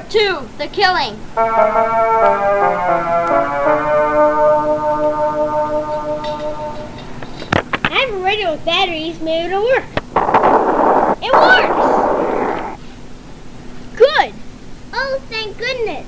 Part 2, The Killing. I have a radio with batteries. Maybe it'll work. It works! Good! Oh, thank goodness.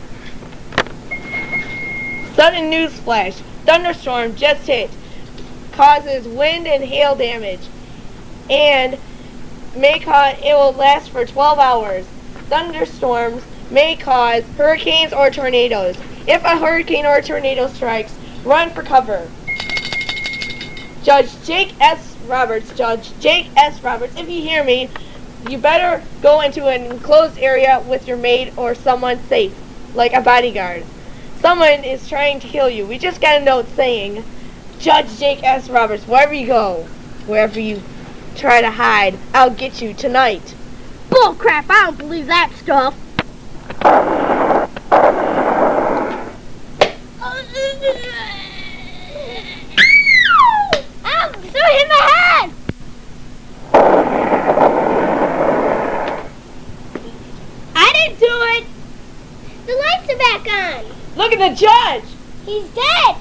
Sudden news flash. Thunderstorm just hit. Causes wind and hail damage. And it will last for 12 hours. Thunderstorms may cause hurricanes or tornadoes. If a hurricane or tornado strikes, run for cover. Judge Jake S. Roberts, if you hear me, you better go into an enclosed area with your maid or someone safe, like a bodyguard. Someone is trying to kill you. We just got a note saying, Judge Jake S. Roberts, wherever you go, wherever you try to hide, I'll get you tonight. Bull crap, I don't believe that stuff. Ow! Someone hit my head! I didn't do it! The lights are back on! Look at the judge! He's dead!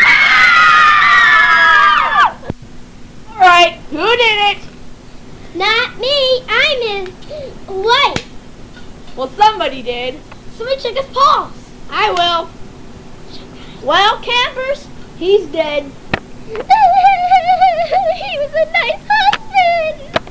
Alright, who did it? Not me, I'm his wife. Well, somebody did. Somebody check his pulse. I will. Well, campers, he's dead. He was a nice husband.